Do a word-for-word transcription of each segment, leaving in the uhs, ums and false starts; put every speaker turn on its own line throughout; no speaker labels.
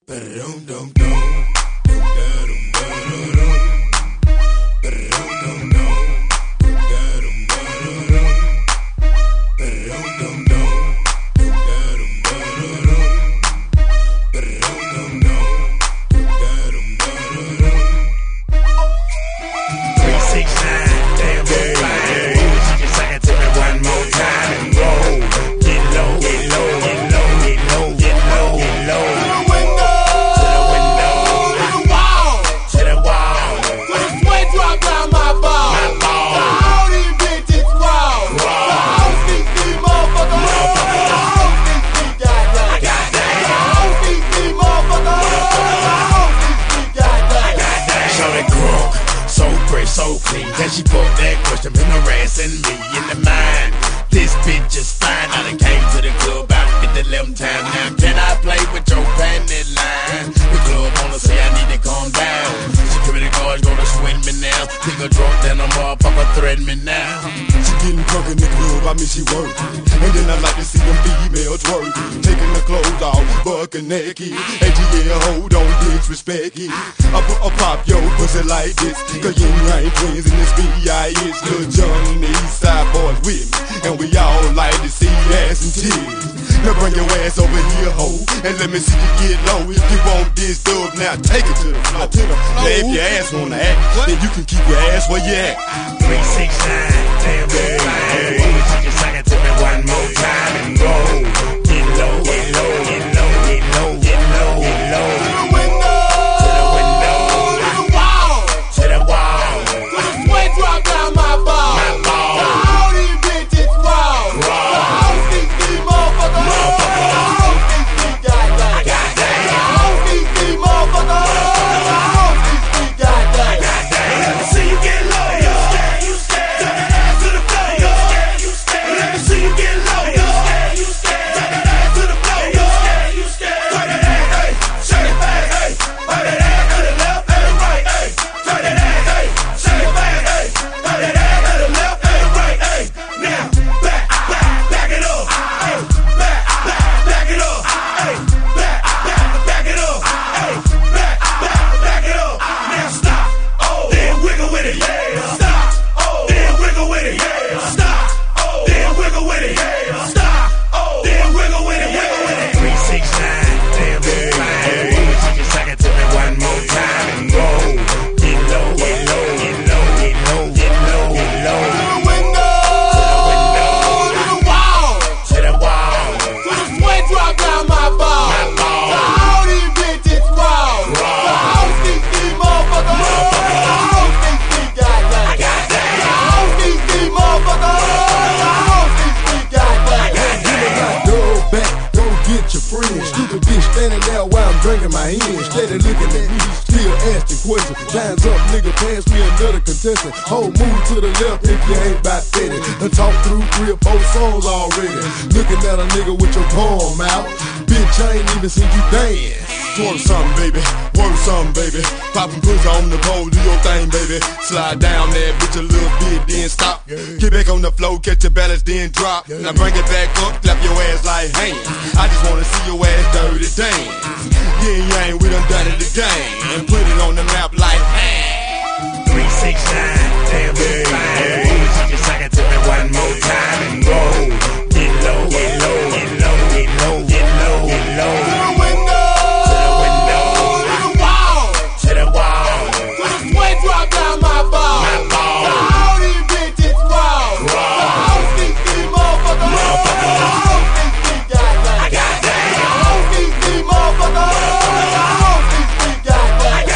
So clean, can she put that question been harassing me in the mind? This bitch is fine. I done came to the club about fifty eleven time now. Can I play with your panty line? The club wanna say I need to calm down. Security guards gonna swing me now. Think a drunk, then a motherfucker threaten me now.
She getting drunk in the club, I mean she working. And then I like to see them females working. Taking the clothes off, bucking naked. And yeah, hold on, disrespect it. I put a pop your pussy like this. Cause you ain't twins in this B I S. Lil Jon and the East Side boys with me. And we all like to see ass and tears. Now bring your ass over here, ho, and let me see you get low. If you want this dub, now take it to the floor. Now if your ass wanna act, then you can keep your ass where you at.
Three, six, nine, damn, damn, damn. You can sing it to me one more time and go. Get low, get low, get low, get low, get low, get low.
To the window,
to the window,
to the wall,
to the wall.
To the sweat drop down my ball.
My ball.
All these bitches raw. All these these motherfuckers. All these these goddamn. All these these motherfuckers. All these these goddamn.
Let me see you get low, you scared, you scared. Turn that ass to the floor, you scared, you scared. Let me see you get low, you scared, you scared. Turn that ass to the floor, you scared, you scared. Turn that ass, hey, shake it fast, hey. Turn that ass to the left and the right, hey. Turn that ass, hey, shake it fast, hey. Turn that ass to the left and the right, hey. Now back, back, back it up, hey. Back, back, back it up, hey. Back, back, back it up, hey. Back, back, back it up. Now stop, oh, then wiggle with it, yeah. Stop, oh, then wiggle with it, yeah. Stop, oh, then wiggle with it, yeah. Stop, oh, then wiggle with it, wiggle with it. Three, six, nine, damn, damn, fine. You can suck it to me one more time and go. Get low, get low, get low, get low, get low, get low.
To the window, to the wall,
To the wall,
to the sweat drop down my ball.
my ball.
All these bitches raw. All these these motherfuckers. All these these goddamn. All these these motherfuckers. All these these goddamn.
Give me my dog back, go get your friends. Stupid bitch standing there while I'm drinking my hand. Steady looking at me, still asking questions. Time's up, nigga, pass me another contestant. Whole move to the left if you ain't about steady. Done talk through three or four songs already. Looking at a nigga with your palm out. Bitch, I ain't even seen you dance.
Twerk something, baby. Work something, baby. Poppin' pussy on the pole, do your thing, baby. Slide down that bitch a little bit, then stop. Get back on the floor, catch your balance, then drop. Now bring it back up, clap your ass like hands. I just wanna see your ass dirty dance. Yeah, yeah, we done done it again. And put it on the map like, man.
Three, six, nine, damn, damn, fine. You can suck it to me one more time and go. Get low, get low, get low, get low, get low, get low.
To the window,
To the window,
to the wall,
to the wall,
to the sweat drop down my ball.
my ball.
All these bitches raw. All these these motherfuckers. All these these goddamn. All these these motherfuckers. All these these goddamn.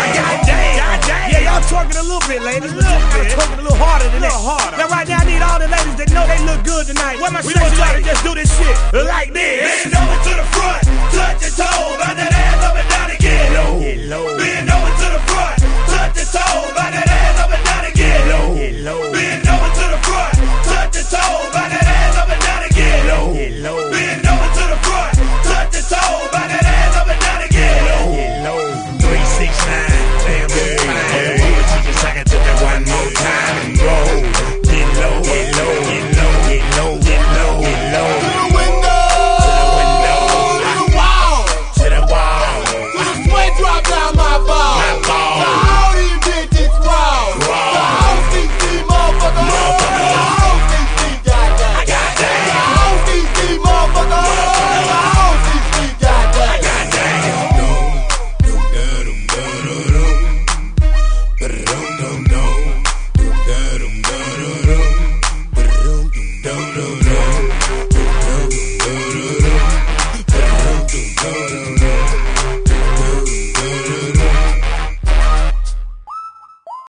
Yeah, y'all twerking a little bit, ladies. A little bit. Twerking a little harder than that. Harder. Now, right now, I need all the ladies that know they look good tonight. Where my we want y'all to just do this shit like this.
Bend over to the front, touch your toes, under that